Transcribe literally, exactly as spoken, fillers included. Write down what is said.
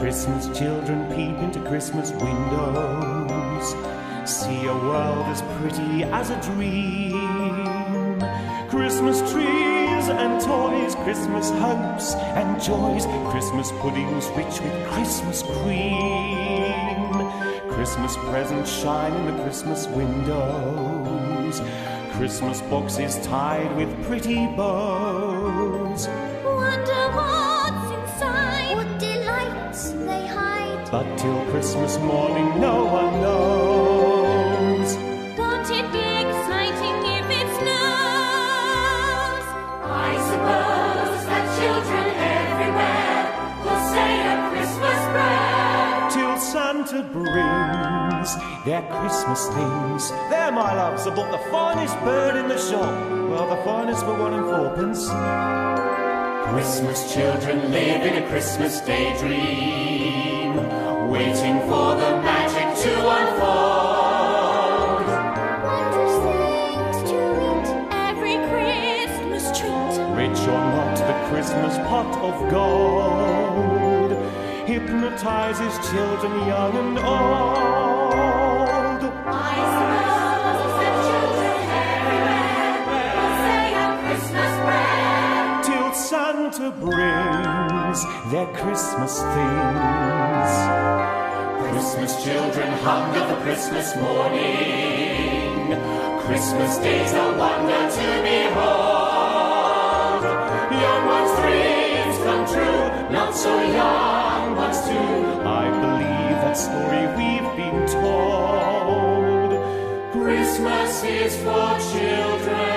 Christmas children peep into Christmas windows, see a world as pretty as a dream. Christmas trees and toys, Christmas hopes and joys, Christmas puddings rich with Christmas cream. Christmas presents shine in the Christmas windows, Christmas boxes tied with pretty bows. Wonder what's inside, what delights they hide. But till Christmas morning no one knows. Won't it be exciting if it snows? I suppose that children everywhere will say a Christmas prayer till Santa brings their Christmas things. There, my loves, I bought the finest bird in the shop. Well, the finest for one and fourpence. Christmas children live in a Christmas daydream, waiting for the magic to unfold. Wondrous things to eat, every Christmas treat. Rich or not, the Christmas pot of gold hypnotizes children young and old. I suppose that children everywhere will say a Christmas prayer till Santa brings their Christmas things. Christmas children hunger for Christmas morning, Christmas day's a wonder to behold. Young ones' dreams come true, not so young ones too. I believe that story we've been told. Christmas is for children.